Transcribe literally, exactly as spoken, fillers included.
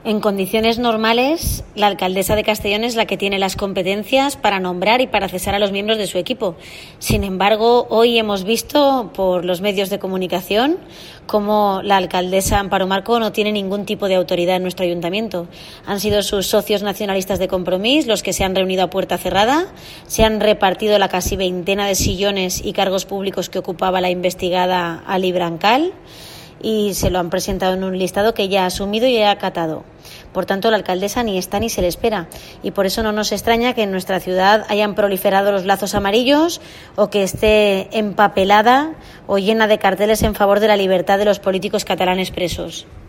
En condiciones normales, la alcaldesa de Castellón es la que tiene las competencias para nombrar y para cesar a los miembros de su equipo. Sin embargo, hoy hemos visto por los medios de comunicación cómo la alcaldesa Amparo Marco no tiene ningún tipo de autoridad en nuestro ayuntamiento. Han sido sus socios nacionalistas de Compromís los que se han reunido a puerta cerrada, se han repartido la casi veintena de sillones y cargos públicos que ocupaba la investigada Ali Brancal, y se lo han presentado en un listado que ella ha asumido y ha acatado. Por tanto, la alcaldesa ni está ni se le espera, y por eso no nos extraña que en nuestra ciudad hayan proliferado los lazos amarillos o que esté empapelada o llena de carteles en favor de la libertad de los políticos catalanes presos.